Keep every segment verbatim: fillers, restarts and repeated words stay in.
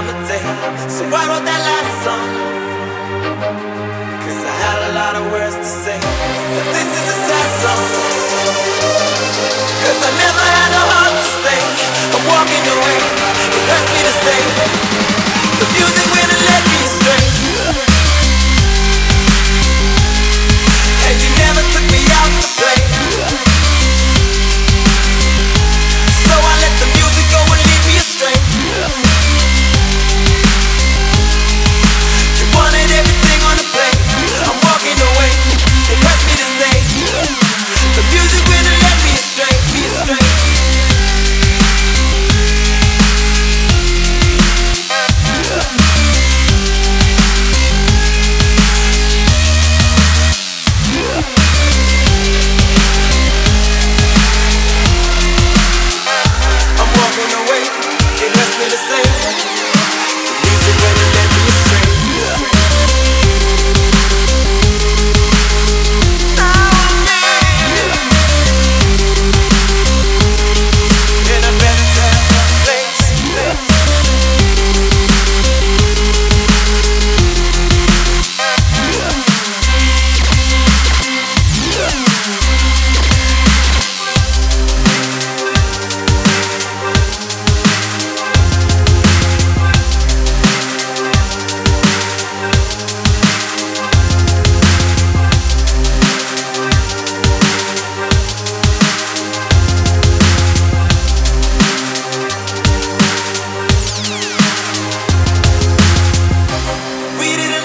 time of day. So I wrote that last song, cause I had a lot of words to say. But this is a sad song, cause I never had a heart to stay. I'm walking away, it hurts me to say. The music wouldn't let me astray, and you never took me out to play. So I let the music go and lead me astray. You wanted everything on the plate, I'm walking away, it hurts me to say. The music wouldn't let me astray, me astray.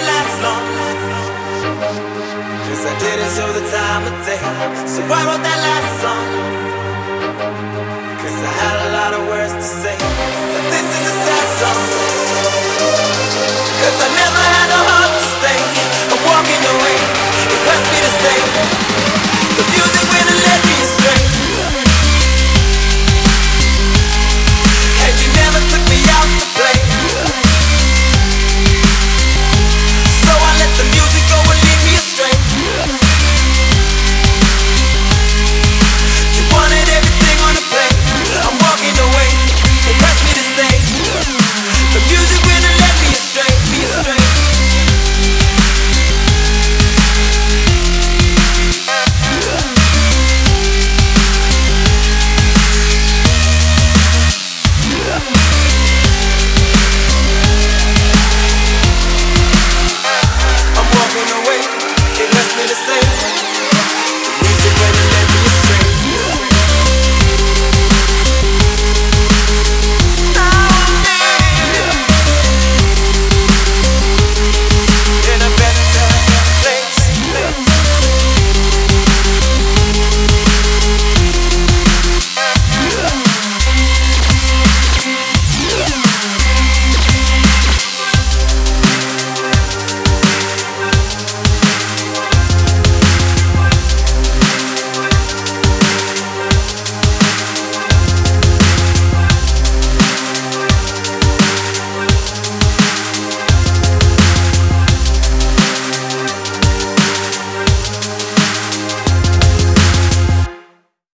Cause I didn't show the time of day. So I wrote that line.